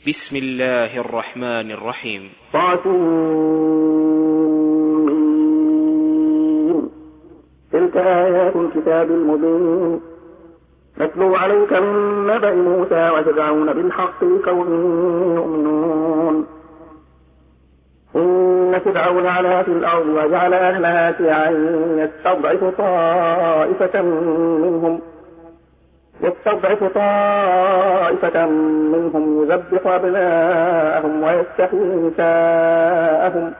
بسم الله الرحمن الرحيم. تلك آيات الكتاب المبين نتلو عليك من نبأ موسى وفرعون بالحق لقوم يؤمنون. إن فرعون علا في الأرض وجعل أهلها شيعا يستضعف طائفة منهم يذبح أبناءهم ويستحيي نساءهم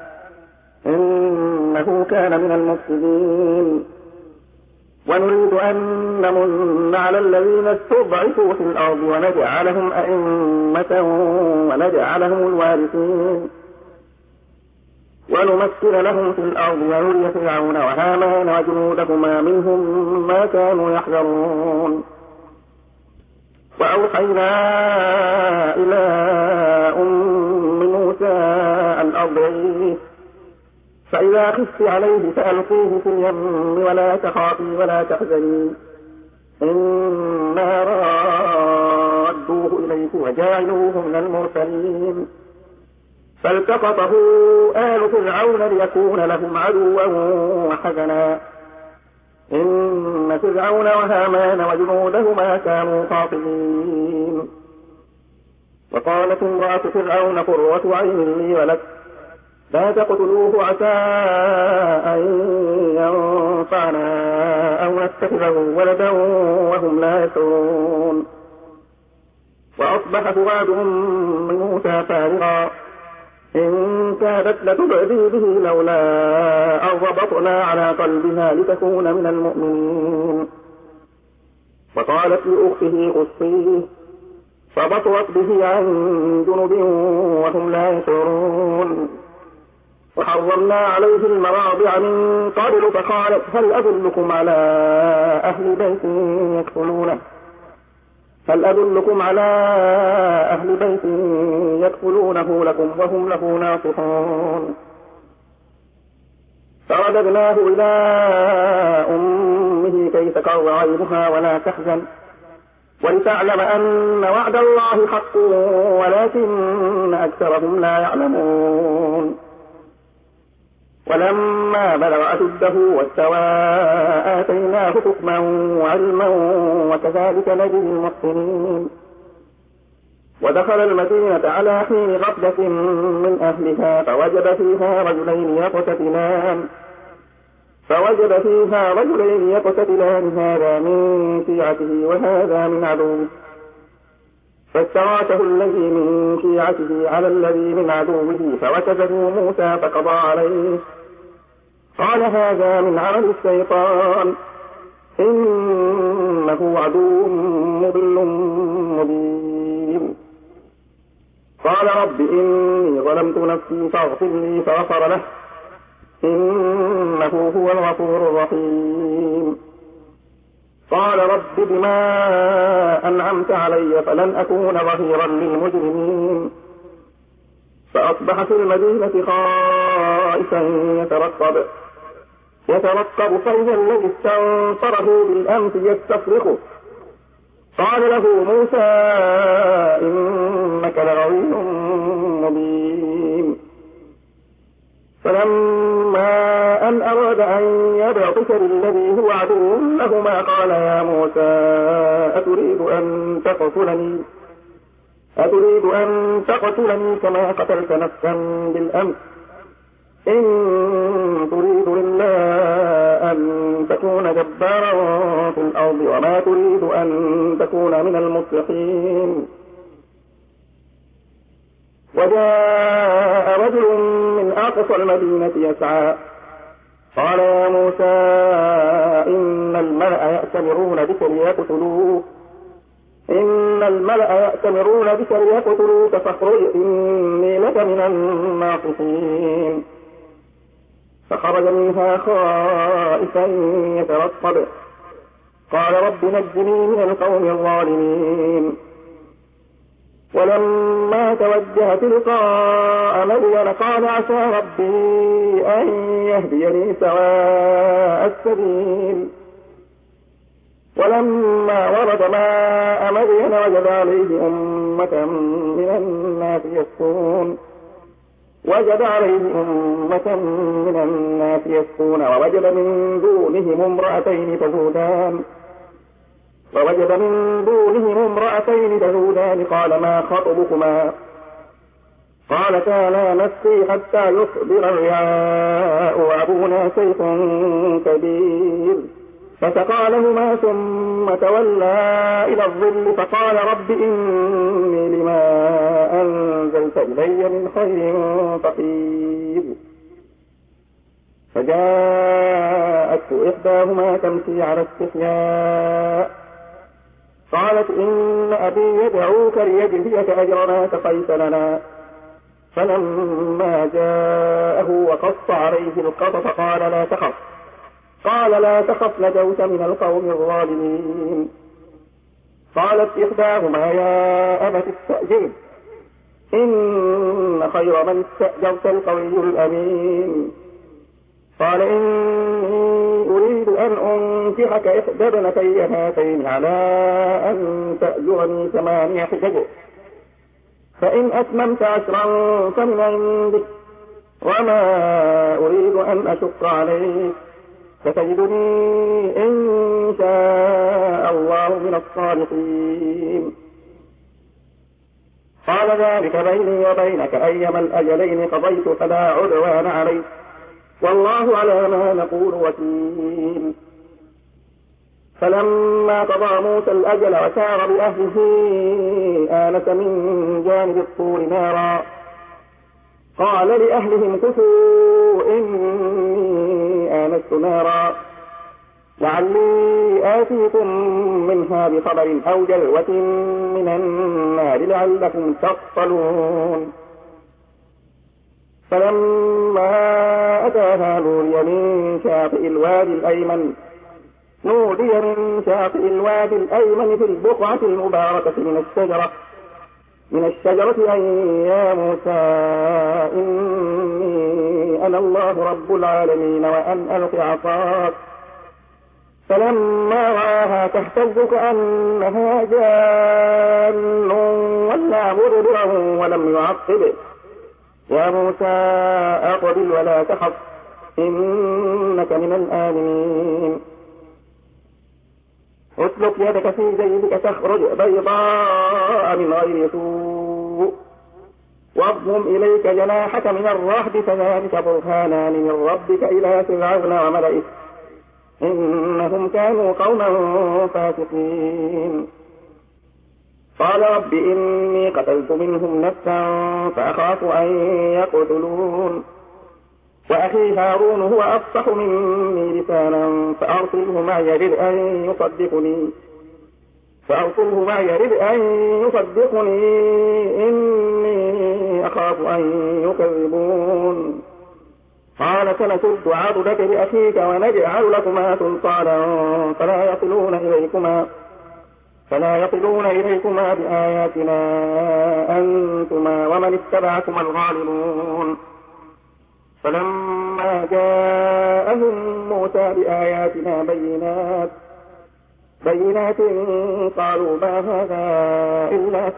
إنه كان من المفسدين. ونريد أن نمن على الذين استضعفوا في الأرض ونجعلهم أئمة ونجعلهم الوارثين ونمكن لهم في الأرض ونري فرعون وهامان وجنودهما منهم ما كانوا يحذرون. وأوحينا إلى أم موسى أن أرضعيه فإذا خفت عليه فألقيه في اليم ولا تخافي ولا تحزني إنا رادوه إليك وجاعلوه من المرسلين. فالتقطه آل فرعون ليكون لهم عدوا وحزنا إن فرعون وهامان وجنودهما كانوا خاطئين. وقالت امرأة فرعون قرة عين لي ولك لا تقتلوه عسى أن ينفعنا أو نتخذه ولدا وهم لا يشعرون. وأصبح فؤاد أم موسى فارغا إن كادت لتبدي به لولا أن ربطنا على قلبها لتكون من المؤمنين. وقالت لأخته قصيه فبطرت به عن جنب وهم لا يشعرون. وحرمنا عليه المراضع من قبل فقالت هل أدلكم على أهل بيت يكفلونه لكم وهم له ناصحون. فرددناه إلى أمه كي تقر عينها ولا تحزن ولتعلم أن وعد الله حق ولكن أكثرهم لا يعلمون. ولما بلغ أشده واستوى آتيناه حكما وعلما وكذلك نجزي المحسنين. ودخل المدينة على حين غفلة من أهلها فوجد فيها رجلين يقتتلان هذا من شيعته وهذا من عدوه فاستغاثه الذي من شيعته على الذي من عدوه فوكزه موسى فقضى عليه قال هذا من عمل الشيطان إنه عدو مضل مبين. قال رب إني ظلمت نفسي فاغفر لي فغفر له إنه هو الغفور الرحيم. قال رب بما أنعمت علي فلن أكون ظهيرا للمجرمين. فأصبح في المدينة خائفا يترقب فإذا الذي استنصره بالأمس يستصرخه قال له موسى إنك لغوي مبين. فلما أن أراد أن يبطش بالذي هو عدو لهما قال يا موسى أتريد أن تقتلني كما قتلت نفسا بالأمس إن تريد إلا أن تكون جبارا في الأرض وما تريد أن تكون من المصلحين. وجاء رجل من أقصى المدينة يسعى قال يا موسى إن الملأ يأتمرون بك ليقتلوك فاخرج إني لك من الناصحين. فخرج منها خائفا يترقب قال رب نجني من القوم الظالمين. ولما توجه تلقاء مدين قال عسى ربي أن يهديني سواء السبيل. ولما ورد ماء مدين وجد عليه أمة من الناس يسكون وجد عليه أمة من الناس يسكون ووجد من دونهم امرأتين تذودان قال ما خطبكما قالتا لا نسقي حتى يصدر الرعاء وأبونا شيخ كبير فسقى لهما ثم تولى إلى الظل فقال رب إني لما أنزلت إلي من خير فقير فجاءته إحداهما تمشي على استحياء قالت إن أبي يدعوك ليجزيك أجر ما سقيت لنا فلما جاءه وقص عليه القصص قال لا تخف نجوت من القوم الظالمين قالت إحداهما يا أبت استأجره إن خير من استأجرت القوي الأمين قال إني أريد أن أنكحك إحدى ابنتي هاتين على أن تأجرني 8 حجج فإن أتممت 10 فمن عندك وما أريد أن أشق عليك ستجدني إن شاء الله من الصالحين قال ذلك بيني وبينك أيما الأجلين قضيت فلا عدوان عليك والله على ما نقول وكيل فلما قضى موسى الأجل وسار بأهله آنس من جانب الطور نارا قال لأهلهم كثوا إني آنست نارا لعلي آتيكم منها بخبر أو جلوة من النار لعلكم تصطلون فلما أتاها نودي من شاطئ الوادي الأيمن في البقعة المباركة من الشجرة أن يا موسى إني أنا الله رب العالمين وأن ألق عصاك فلما رآها تهتز كأنها جان ولا مدبرا ولم يعقب يا موسى أقبل ولا تخف إنك من الآمنين اسلك يدك في جيبك تخرج بيضاء من غير سوء واضم إليك جناحك من الرهب فذلك برهانان من ربك إلى فرعون وملئه إنهم كانوا قوما فاسقين قال رب إني قتلت منهم نفسا فأخاف أن يقتلون وأخي هارون هو أفصح مني لسانا فأرسله معي يرد أن يصدقني إني أخاف أن يكذبون قال سنشد عضدك بأخيك ونجعل لكما سلطانا فلا يصلون إليكما بآياتنا أنتما ومن اتبعكما الغالبون فلما جاءهم موسى بآياتنا بينات قالوا ما هذا إلا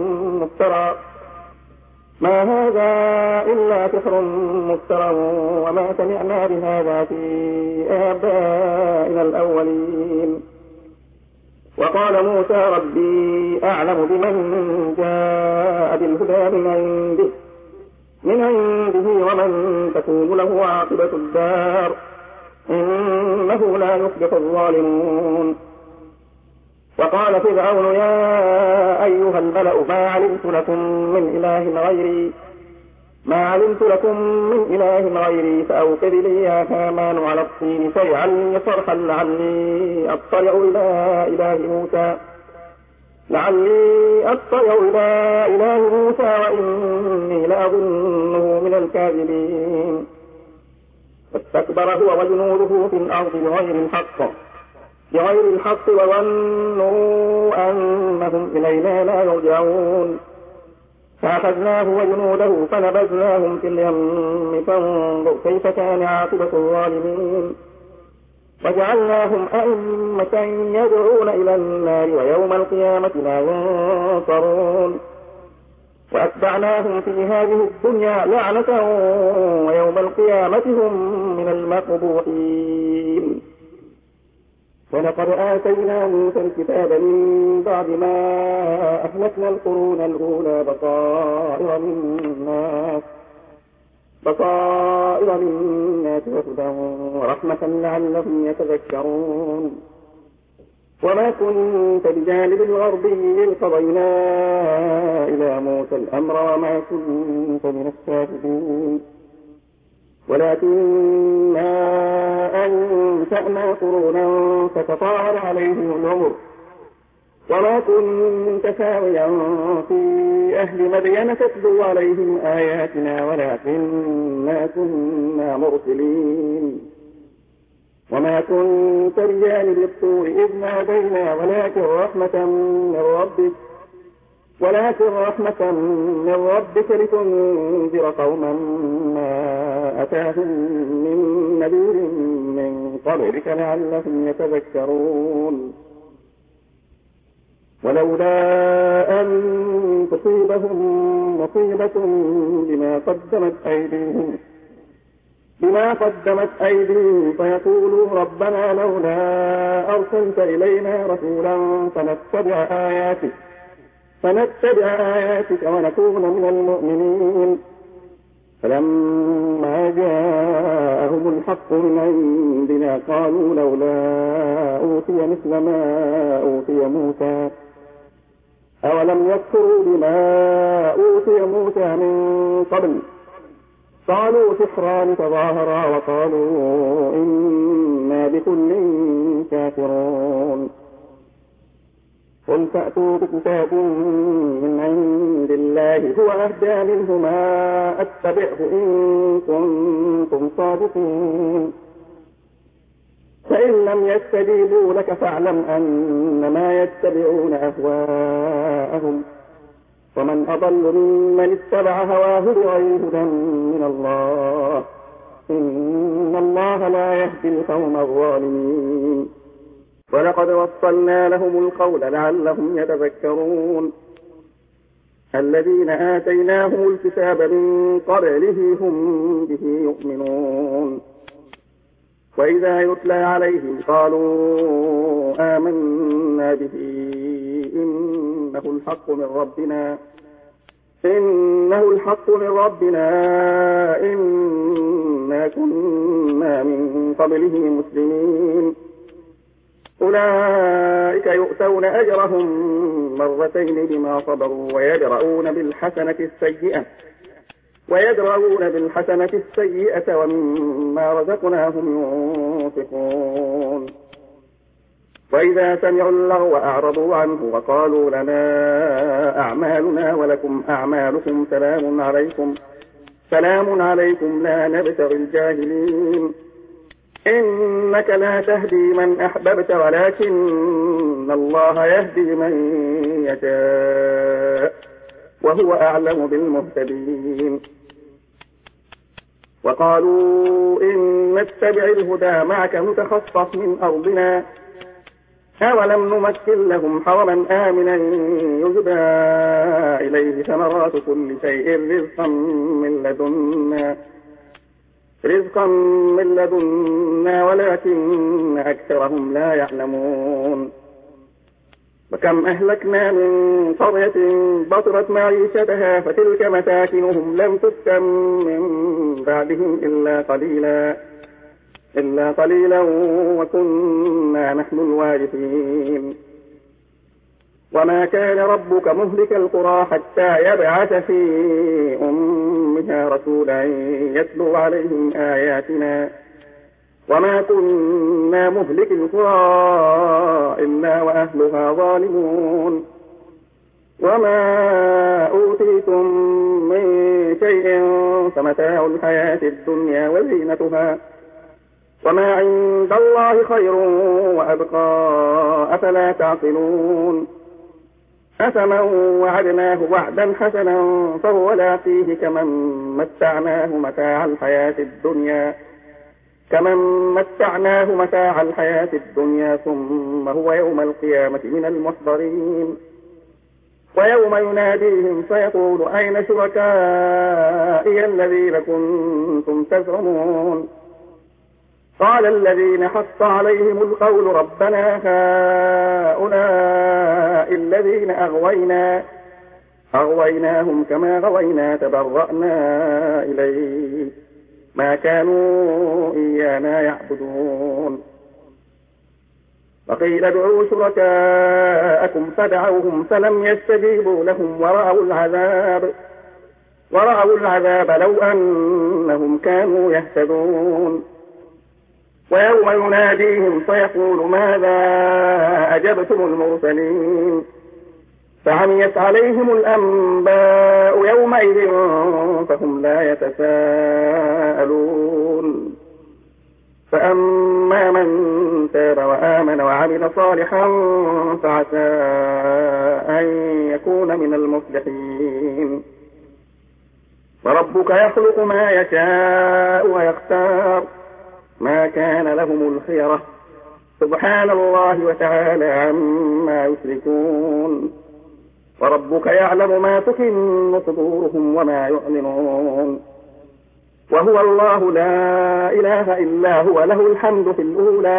سحر مفترى وما سمعنا بهذا في آبائنا الأولين وقال موسى ربي أعلم بمن جاء بالهدى من عنده ومن تكون له عاقبة الدار إنه لا يفلح الظالمون وقال فرعون يا أيها الملأ ما علمت لكم من إله غيري فأوقد لي يا هامان على الطين فاجعل لي صرحا لعلي أطلع إلى إله موسى وإني لأظنه من الكاذبين فاستكبر هو وجنوده في الأرض بغير الحق وظنوا أنهم إلينا لا يرجعون فأخذناه وجنوده فنبذناهم في اليم فانظر كيف كان عاقبة الظالمين وجعلناهم أئمة يدعون إلى النار ويوم القيامة لا ينصرون وأتبعناهم في هذه الدنيا لعنة ويوم القيامة هم من المقبوحين. ولقد آتينا موسى الكتاب من بعد ما أهلكنا القرون الأولى بصائر للناس وهدى ورحمة لعلهم يتذكرون. وما كنت بجانب الغربي إذ قضينا إلى موسى الأمر وما كنت من الشاهدين ولكننا أنشأنا قرونا فتطاول عليهم العمر وما كنت ساويا في أهل مدين تتلو عليهم آياتنا ولكننا كنا مرسلين. وما كنت بجانب الطور إذ نادينا ولكن رحمة من ربك لتنذر قوما ما أتاهم من نذير من قبلك لعلهم يتذكرون. ولولا أن تصيبهم مصيبة بما قدمت أيديهم فيقولوا ربنا لولا أرسلت إلينا رسولا فنتبع آياتك ونكون من المؤمنين. فلما جاءهم الحق من عندنا قالوا لولا أوتي مثل ما أوتي موسى أولم يكفروا بما أوتي موسى من قبل قالوا سحران تظاهرا وقالوا إنا بكل كافرون. قل فأتوا بكتاب من عند الله هو أهدى منهما أتبعه إن كنتم صادقين. فإن لم يستجيبوا لك فاعلم أنما يتبعون أهواءهم ومن أضل ممن اتبع هواه بغير هدى من الله إن الله لا يهدي القوم الظالمين. ولقد وصلنا لهم القول لعلهم يتذكرون. الذين آتيناهم الكتاب من قبله هم به يؤمنون. وإذا يتلى عليهم قالوا آمنا به إنه الحق من ربنا إنا كنا من قبله مسلمين. أولئك يؤتون أجرهم مرتين بما صبروا ويدرؤون بالحسنة السيئة ومما رزقناهم ينفقون. وإذا سمعوا اللغو أعرضوا عنه وقالوا لنا أعمالنا ولكم أعمالكم سلام عليكم لا نبتغي الجاهلين. إنك لا تهدي من أحببت ولكن الله يهدي من يشاء وهو أعلم بالمهتدين. وقالوا إن نتبع الهدى معك نتخطف من أرضنا أولم نمكن لهم حرما آمنا يجبى إليه ثمرات كل شيء رزقا من لدنا ولكن أكثرهم لا يعلمون. وكم أهلكنا من قرية بطرت معيشتها فتلك مساكنهم لم تسكن من بعدهم إلا قليلا وكنا نحن الوارثين. وما كان ربك مهلك القرى حتى يبعث في أمها رسولا يتلو عليهم آياتنا وما كنا مهلك القرى إلا وأهلها ظالمون. وما أوتيتم من شيء فمتاع الحياة الدنيا وزينتها وما عند الله خير وأبقى أفلا تعقلون. أفمن وعدناه وعدا حسنا فهو لاقيه كمن متعناه متاع الحياة الدنيا ثم هو يوم القيامة من المحضرين. ويوم يناديهم فيقول أين شركائي الذين كنتم تزعمون قال الذين حق عليهم القول ربنا هؤلاء الذين أغويناهم كما غوينا تبرأنا إليك ما كانوا إيانا يعبدون وقيل ادعوا شركاءكم فدعوهم فلم يستجيبوا لهم ورأوا العذاب لو أنهم كانوا يهتدون ويوم يناديهم فيقول ماذا أجبتم المرسلين فعميت عليهم الأنباء يومئذ فهم لا يتساءلون فأما من تاب وآمن وعمل صالحا فعسى أن يكون من المفلحين وربك يخلق ما يشاء ويختار ما كان لهم الخيرة سبحان الله وتعالى عما يشركون وربك يعلم ما تكن صدورهم وما يعلنون وهو الله لا إله إلا هو له الحمد في الأولى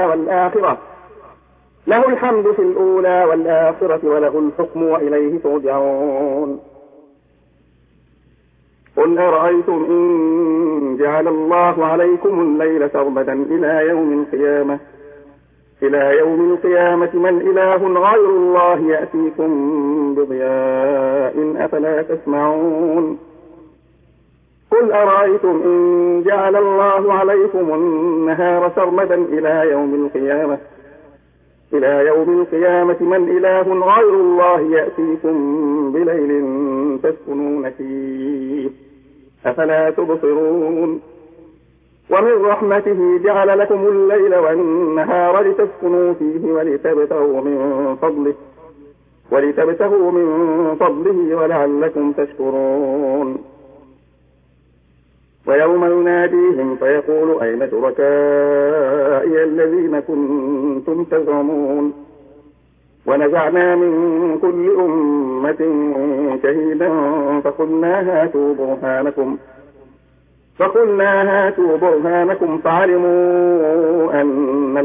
والآخرة وله الحكم وإليه ترجعون قل أرأيتم إن جعل الله عليكم الليل سرمدا إلى يوم القيامة من إله غير الله يأتيكم بضياء أفلا تسمعون قل أرأيتم إن جعل الله عليكم النهار سرمدا إلى يوم القيامة من إله غير الله يأتيكم بليل تسكنون فيه أفلا تبصرون ومن رحمته جعل لكم الليل والنهار لتسكنوا فيه ولتبتغوا من فضله ولعلكم تشكرون ويوم يناديهم فيقول أين شركائي الذين كنتم تزعمون ونزعنا من كل أمة شهيدا فقلنا هاتوا برهانكم فعلموا أن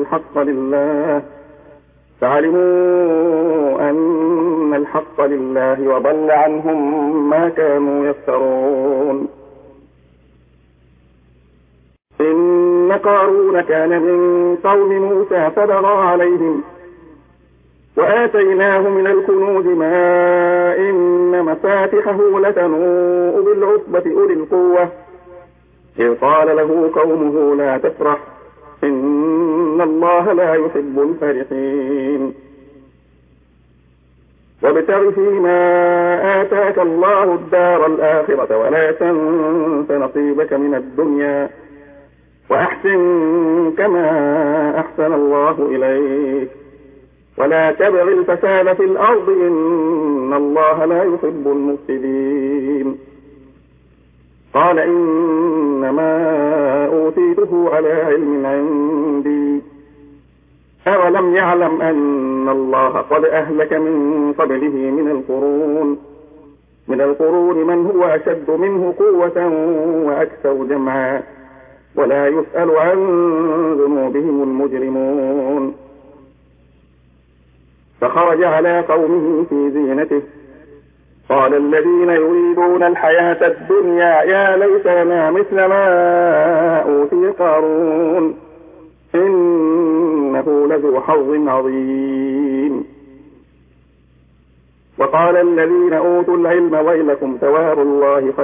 الحق لله وضل عنهم ما كانوا يفترون إن قارون كان من قوم موسى فبغى عليهم وآتيناه من الكنوز ما إن مفاتحه لتنوء بالعصبة أولي القوة إذ قال له قومه لا تفرح إن الله لا يحب الفرحين وابتغ فيما آتاك الله الدار الآخرة ولا تنس نصيبك من الدنيا وأحسن كما أحسن الله إليك ولا تبغ الفساد في الأرض إن الله لا يحب المفسدين قال إنما أوتيته على علم عندي أولم يعلم أن الله قد أهلك من قبله من القرون من هو أشد منه قوة وأكثر جمعا ولا يسأل عن ذنوبهم المجرمون فخرج على قومه في زينته قال الذين يريدون الحياة الدنيا يا ليت لنا مثل ما أوتي قارون إنه لذو حظ عظيم وقال الذين أوتوا العلم ويلكم ثواب الله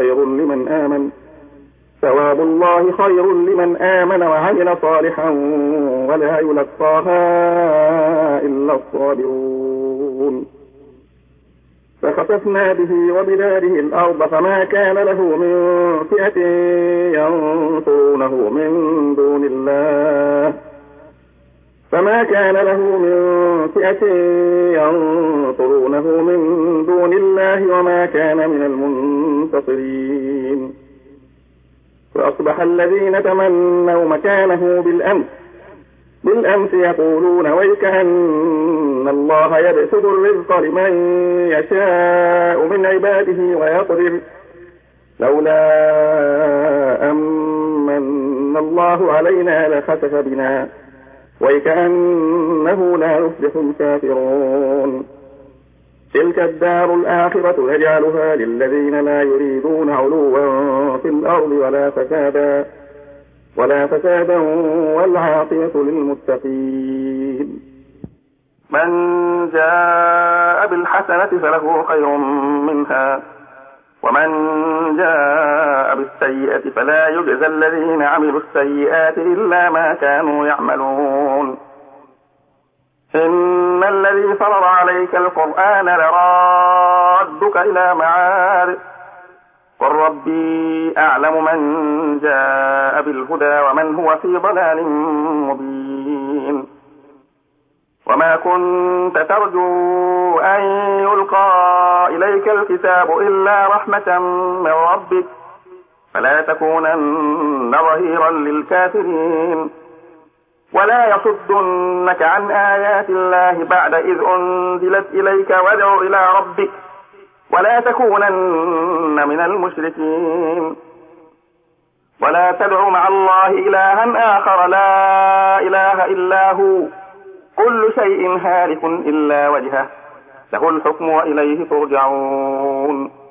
خير لمن آمن وعمل صالحا ولا يلقاها إلا الصابرون فخسفنا به وبداره الأرض فما كان له من فئة ينصرونه من دون الله وما كان من المنتصرين فأصبح الذين تمنوا مكانه بالأمس يقولون ويكأن الله يبسط الرزق لمن يشاء من عباده ويقدر لولا أمن الله علينا لخسف بنا وكأنه لا يفلح الكافرون تلك الدار الآخرة نجعلها للذين لا يريدون علوا في الأرض ولا فسادا والعاقبة للمتقين من جاء بالحسنة فله خير منها ومن جاء بالسيئة فلا يجزى الذين عملوا السيئات إلا ما كانوا يعملون إن الذي فرض عليك القرآن لرادك إلى معاد قل ربي أعلم من جاء بالهدى ومن هو في ضلال مبين وما كنت ترجو أن يلقى إليك الكتاب إلا رحمة من ربك فلا تكونن ظهيرا للكافرين ولا يصدنك عن آيات الله بعد إذ أنزلت إليك وادع إلى ربك ولا تكونن من المشركين ولا تدع مع الله إلها آخر لا إله إلا هو كل شيء هالك إلا وجهه له الحكم وإليه ترجعون